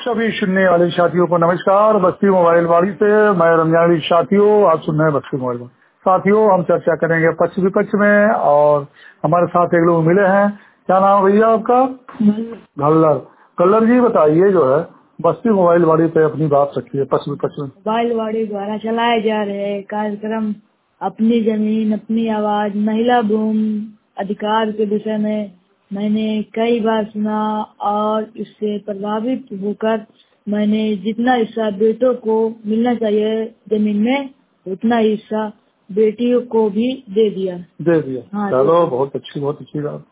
सभी सुनने वाले साथियों को नमस्कार। बस्ती मोबाइल वाड़ी से मैं रमजानी। साथियों, आप सुन रहे हैं बस्ती मोबाइल वाड़ी। साथियों, हम चर्चा करेंगे पक्ष विपक्ष में और हमारे साथ एक लोग मिले हैं। क्या नाम है भैया आपका? घल्लर। घल्लर जी, बताइए जो है बस्ती मोबाइल वाड़ी पे अपनी बात रखिए पक्ष विपक्ष में। मोबाइल वाड़ी द्वारा चलाए जा रहे कार्यक्रम अपनी जमीन अपनी आवाज महिला भूमि अधिकार के विषय में मैंने कई बार सुना और इससे प्रभावित होकर मैंने जितना हिस्सा बेटों को मिलना चाहिए जमीन में उतना हिस्सा बेटियों को भी दे दिया। हाँ, चलो बहुत अच्छी बात।